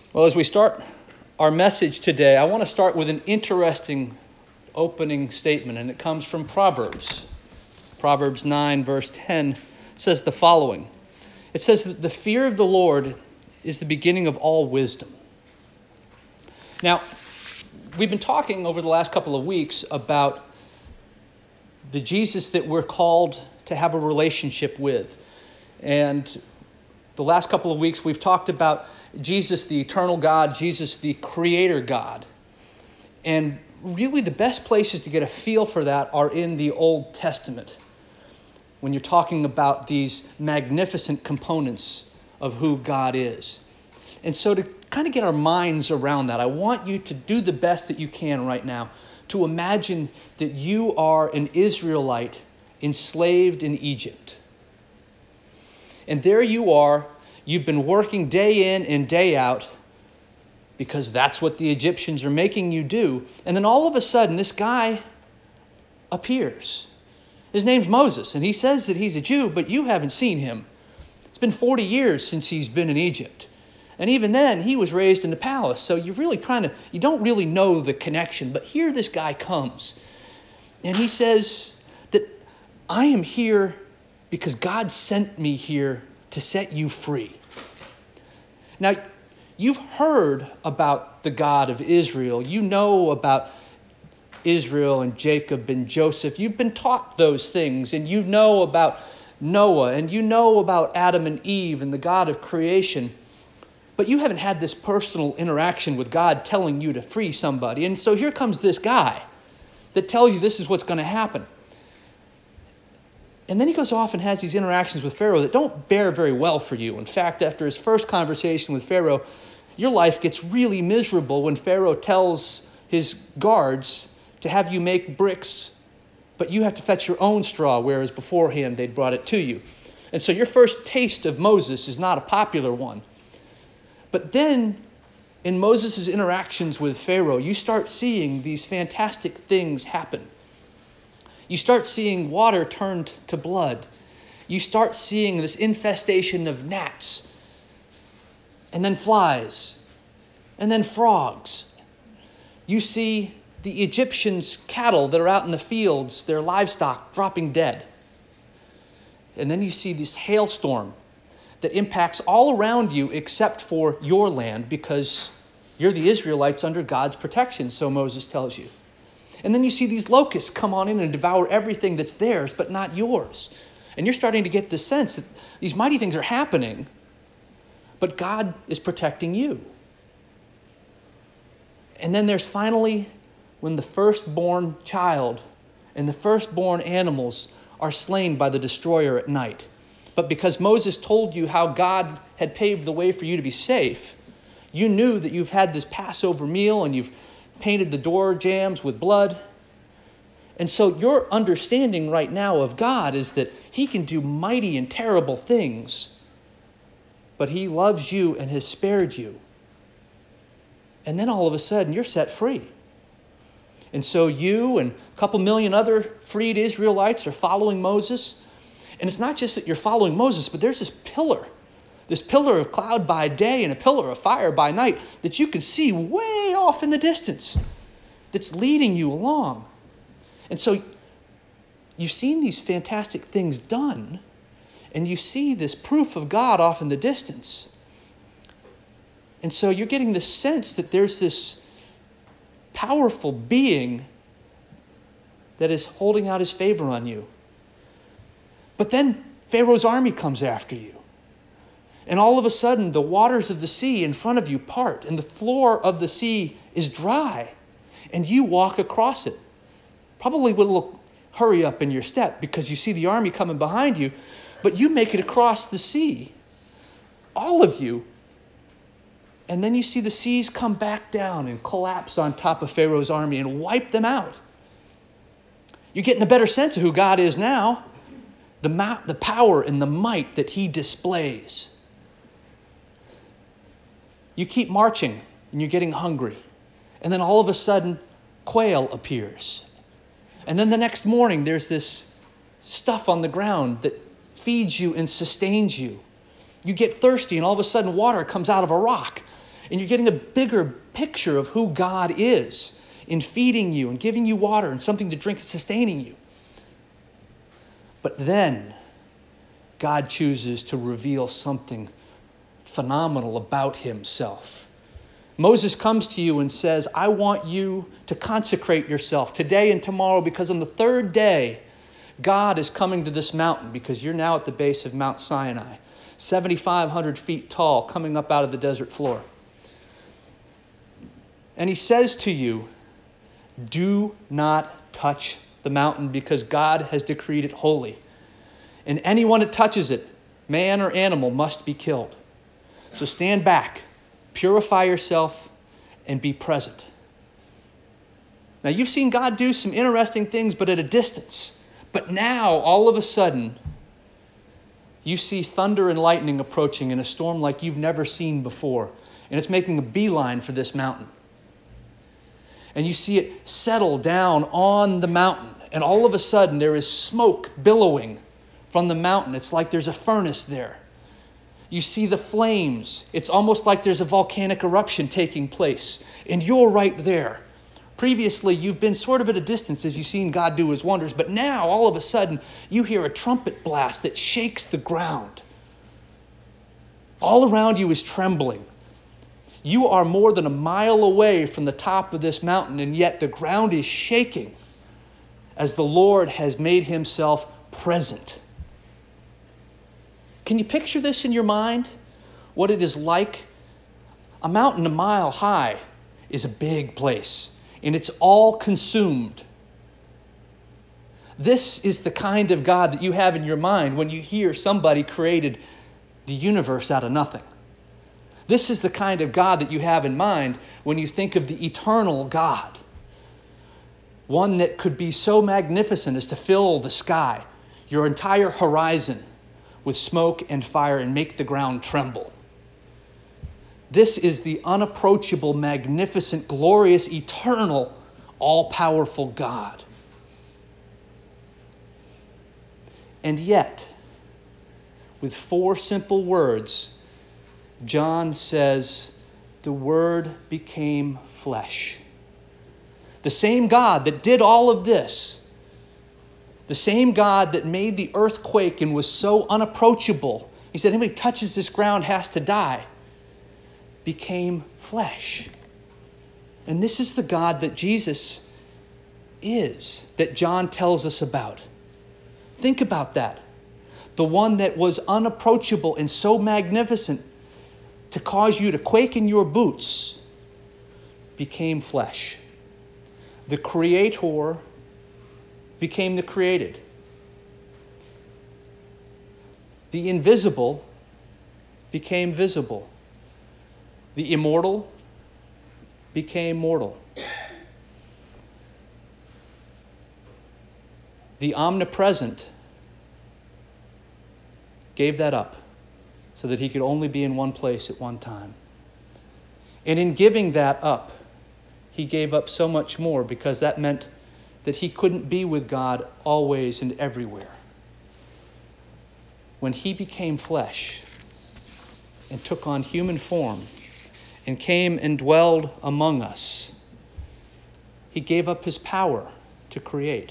Well, as we start our message today, I want to start with an interesting opening statement, and it comes from Proverbs. Proverbs 9, verse 10 says the following. It says that the fear of the Lord is the beginning of all wisdom. Now, we've been talking over the last couple of weeks about the Jesus that we're called to have a relationship with. And the last couple of weeks, we've talked about Jesus, the eternal God, Jesus, the creator God. And really the best places to get a feel for that are in the Old Testament, when you're talking about these magnificent components of who God is. And so to kind of get our minds around that, I want you to do the best that you can right now to imagine that you are an Israelite enslaved in Egypt. And there you are, you've been working day in and day out because that's what the Egyptians are making you do. And then all of a sudden, this guy appears. His name's Moses, and he says that he's a Jew, but you haven't seen him. It's been 40 years since he's been in Egypt. And even then, he was raised in the palace, so you don't really know the connection. But here this guy comes, and he says that I am here because God sent me here to set you free. Now, you've heard about the God of Israel. You know about Israel and Jacob and Joseph. You've been taught those things, and you know about Noah, and you know about Adam and Eve and the God of creation. But you haven't had this personal interaction with God telling you to free somebody. And so here comes this guy that tells you this is what's going to happen. And then he goes off and has these interactions with Pharaoh that don't bear very well for you. In fact, after his first conversation with Pharaoh, your life gets really miserable when Pharaoh tells his guards to have you make bricks, but you have to fetch your own straw, whereas beforehand they'd brought it to you. And so your first taste of Moses is not a popular one. But then, in Moses' interactions with Pharaoh, you start seeing these fantastic things happen. You start seeing water turned to blood. You start seeing this infestation of gnats, and then flies, and then frogs. You see the Egyptians' cattle that are out in the fields, their livestock dropping dead. And then you see this hailstorm that impacts all around you except for your land, because you're the Israelites under God's protection, so Moses tells you. And then you see these locusts come on in and devour everything that's theirs, but not yours. And you're starting to get the sense that these mighty things are happening, but God is protecting you. And then there's finally when the firstborn child and the firstborn animals are slain by the destroyer at night. But because Moses told you how God had paved the way for you to be safe, you knew that you've had this Passover meal and you've painted the door jambs with blood. And so your understanding right now of God is that he can do mighty and terrible things, but he loves you and has spared you. And then all of a sudden you're set free. And so you and a couple million other freed Israelites are following Moses. And it's not just that you're following Moses, but there's this pillar of cloud by day and a pillar of fire by night that you can see way off in the distance that's leading you along. And so you've seen these fantastic things done, and you see this proof of God off in the distance. And so you're getting the sense that there's this powerful being that is holding out his favor on you. But then Pharaoh's army comes after you. And all of a sudden, the waters of the sea in front of you part, and the floor of the sea is dry, and you walk across it. Probably with a little hurry up in your step because you see the army coming behind you, but you make it across the sea, all of you. And then you see the seas come back down and collapse on top of Pharaoh's army and wipe them out. You're getting a better sense of who God is now, the power and the might that he displays. You keep marching and you're getting hungry. And then all of a sudden, quail appears. And then the next morning, there's this stuff on the ground that feeds you and sustains you. You get thirsty and all of a sudden water comes out of a rock. And you're getting a bigger picture of who God is in feeding you and giving you water and something to drink and sustaining you. But then God chooses to reveal something phenomenal about himself. Moses comes to you and says, I want you to consecrate yourself today and tomorrow, because on the third day, God is coming to this mountain, because you're now at the base of Mount Sinai, 7,500 feet tall, coming up out of the desert floor. And he says to you, do not touch the mountain, because God has decreed it holy. And anyone that touches it, man or animal, must be killed. So stand back, purify yourself, and be present. Now, you've seen God do some interesting things, but at a distance. But now, all of a sudden, you see thunder and lightning approaching in a storm like you've never seen before. And it's making a beeline for this mountain. And you see it settle down on the mountain. And all of a sudden, there is smoke billowing from the mountain. It's like there's a furnace there. You see the flames. It's almost like there's a volcanic eruption taking place. And you're right there. Previously, you've been sort of at a distance as you've seen God do his wonders. But now, all of a sudden, you hear a trumpet blast that shakes the ground. All around you is trembling. You are more than a mile away from the top of this mountain, and yet the ground is shaking as the Lord has made himself present. Can you picture this in your mind? What it is like? A mountain a mile high is a big place, and it's all consumed. This is the kind of God that you have in your mind when you hear somebody created the universe out of nothing. This is the kind of God that you have in mind when you think of the eternal God. One that could be so magnificent as to fill the sky, your entire horizon, with smoke and fire and make the ground tremble. This is the unapproachable, magnificent, glorious, eternal, all-powerful God. And yet, with 4 simple words, John says, the Word became flesh. The same God that did all of this, the same God that made the earth quake and was so unapproachable, he said, anybody touches this ground has to die, became flesh. And this is the God that Jesus is, that John tells us about. Think about that. The one that was unapproachable and so magnificent to cause you to quake in your boots became flesh. The Creator became the created. The invisible became visible. The immortal became mortal. The omnipresent gave that up so that he could only be in one place at one time. And in giving that up, he gave up so much more, because that meant that he couldn't be with God always and everywhere. When he became flesh and took on human form and came and dwelled among us, he gave up his power to create.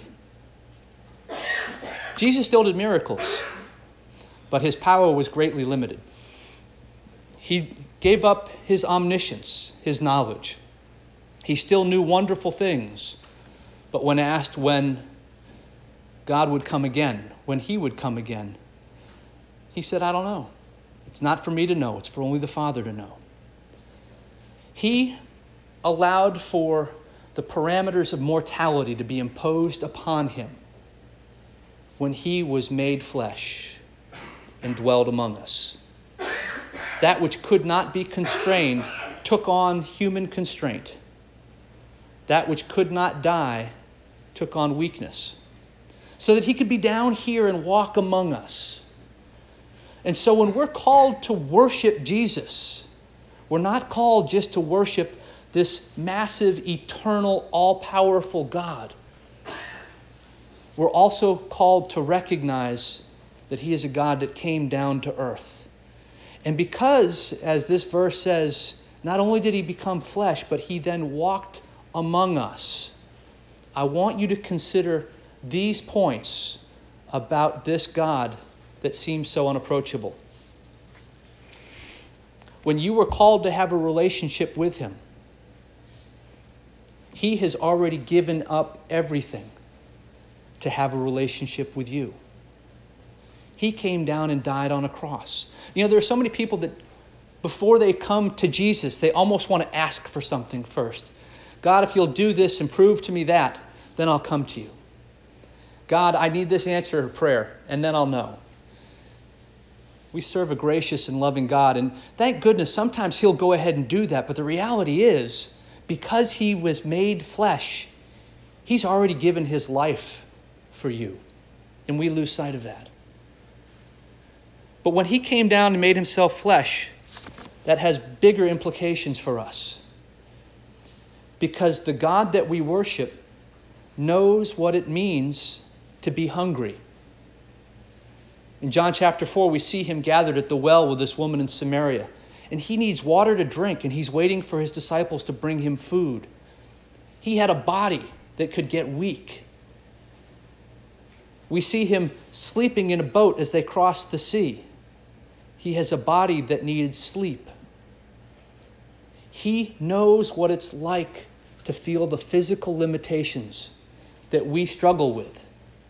Jesus still did miracles, but his power was greatly limited. He gave up his omniscience, his knowledge. He still knew wonderful things, but when asked when God would come again, when he would come again, he said, I don't know. It's not for me to know. It's for only the Father to know. He allowed for the parameters of mortality to be imposed upon him when he was made flesh and dwelled among us. That which could not be constrained took on human constraint. That which could not die took on weakness, so that he could be down here and walk among us. And so when we're called to worship Jesus, we're not called just to worship this massive, eternal, all-powerful God. We're also called to recognize that he is a God that came down to earth. And because, as this verse says, Not only did he become flesh, but he then walked among us. I want you to consider these points about this God that seems so unapproachable. When you were called to have a relationship with him, he has already given up everything to have a relationship with you. He came down and died on a cross. You know, there are so many people that before they come to Jesus, they almost want to ask for something first. God, if you'll do this and prove to me that, then I'll come to you. God, I need this answer to prayer, and then I'll know. We serve a gracious and loving God, and thank goodness sometimes he'll go ahead and do that. But the reality is, because he was made flesh, he's already given his life for you, and we lose sight of that. But when he came down and made himself flesh, that has bigger implications for us. Because the God that we worship knows what it means to be hungry. In John chapter 4, we see him gathered at the well with this woman in Samaria. And he needs water to drink, and he's waiting for his disciples to bring him food. He had a body that could get weak. We see him sleeping in a boat as they crossed the sea. He has a body that needed sleep. He knows what it's like to feel the physical limitations that we struggle with.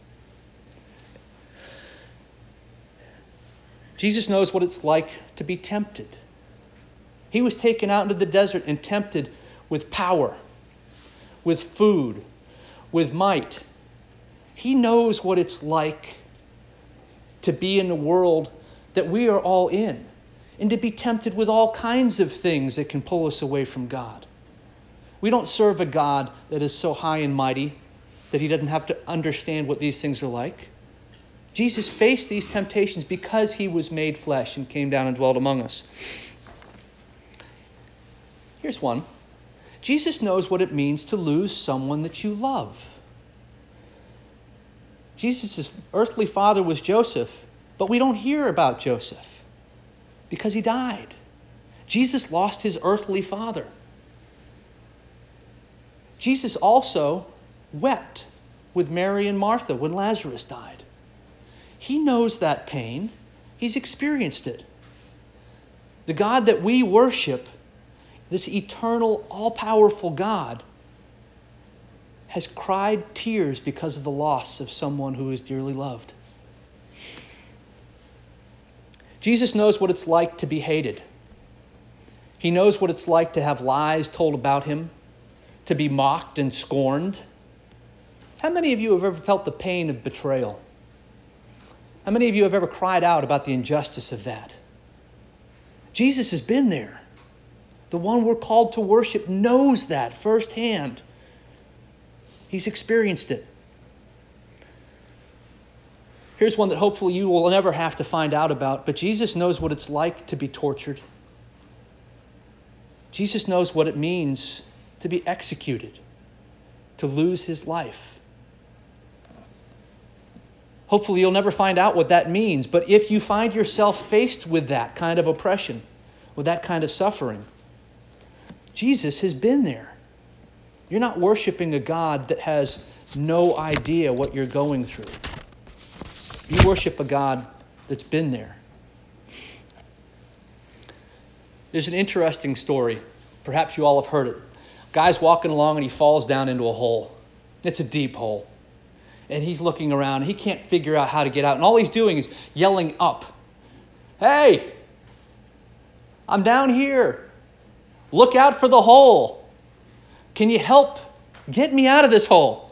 Jesus knows what it's like to be tempted. He was taken out into the desert and tempted with power, with food, with might. He knows what it's like to be in the world that we are all in, and to be tempted with all kinds of things that can pull us away from God. We don't serve a God that is so high and mighty that he doesn't have to understand what these things are like. Jesus faced these temptations because he was made flesh and came down and dwelt among us. Here's one. Jesus knows what it means to lose someone that you love. Jesus' earthly father was Joseph, but we don't hear about Joseph because he died. Jesus lost his earthly father. Jesus also wept with Mary and Martha when Lazarus died. He knows that pain. He's experienced it. The God that we worship, this eternal, all-powerful God, has cried tears because of the loss of someone who is dearly loved. Jesus knows what it's like to be hated. He knows what it's like to have lies told about him, to be mocked and scorned. How many of you have ever felt the pain of betrayal? How many of you have ever cried out about the injustice of that? Jesus has been there. The one we're called to worship knows that firsthand. He's experienced it. Here's one that hopefully you will never have to find out about, but Jesus knows what it's like to be tortured. Jesus knows what it means to be executed, to lose his life. Hopefully you'll never find out what that means, but if you find yourself faced with that kind of oppression, with that kind of suffering, Jesus has been there. You're not worshiping a God that has no idea what you're going through. You worship a God that's been there. There's an interesting story. Perhaps you all have heard it. A guy's walking along and he falls down into a hole. It's a deep hole. And he's looking around. He can't figure out how to get out. And all he's doing is yelling up. Hey, I'm down here. Look out for the hole. Can you help get me out of this hole?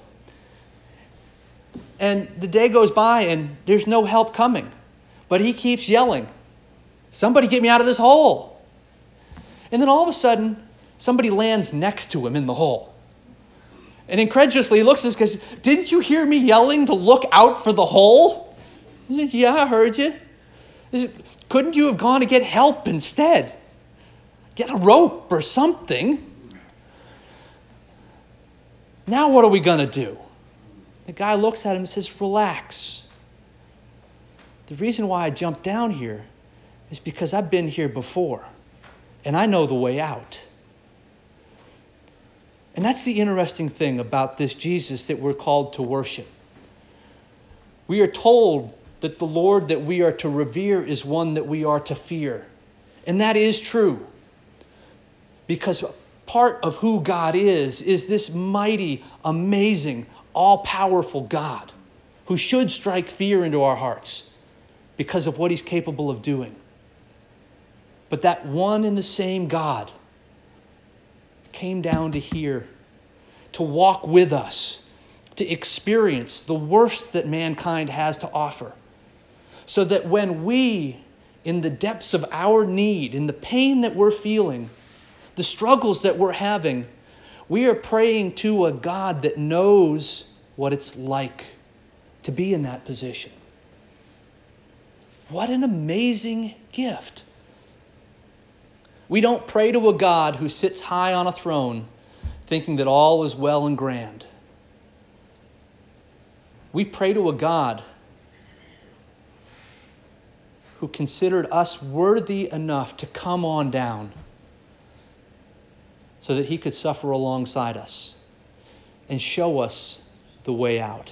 And the day goes by and there's no help coming. But he keeps yelling, somebody get me out of this hole. And then all of a sudden, somebody lands next to him in the hole. And incredulously, he looks at us and goes, didn't you hear me yelling to look out for the hole? He said, yeah, I heard you. He said, couldn't you have gone to get help instead? Get a rope or something. Now what are we going to do? The guy looks at him and says, relax. The reason why I jumped down here is because I've been here before. and I know the way out. And that's the interesting thing about this Jesus that we're called to worship. We are told that the Lord that we are to revere is one that we are to fear. And that is true. Because part of who God is this mighty, amazing, all-powerful God who should strike fear into our hearts because of what he's capable of doing. But that one and the same God came down to here, to walk with us, to experience the worst that mankind has to offer, so that when we, in the depths of our need, in the pain that we're feeling, the struggles that we're having, we are praying to a God that knows what it's like to be in that position. What an amazing gift. We don't pray to a God who sits high on a throne thinking that all is well and grand. We pray to a God who considered us worthy enough to come on down so that he could suffer alongside us and show us the way out.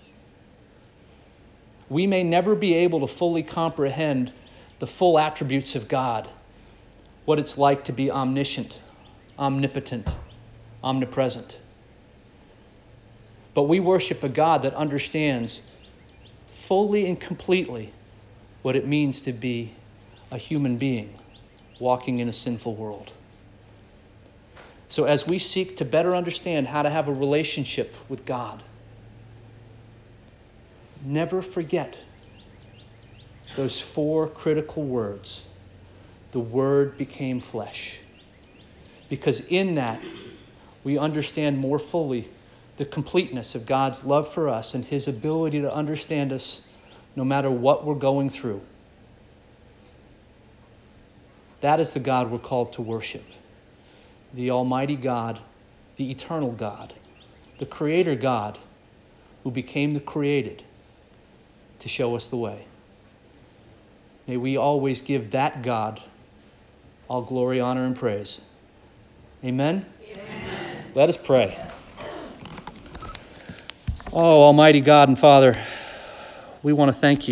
We may never be able to fully comprehend the full attributes of God, what it's like to be omniscient, omnipotent, omnipresent. But we worship a God that understands fully and completely what it means to be a human being walking in a sinful world. So as we seek to better understand how to have a relationship with God, never forget those 4 critical words. The Word became flesh. Because in that, we understand more fully the completeness of God's love for us and his ability to understand us no matter what we're going through. That is the God we're called to worship. The Almighty God, the eternal God, the Creator God who became the created to show us the way. May we always give that God all glory, honor, and praise. Amen? Amen. Let us pray. Oh, Almighty God and Father, we want to thank you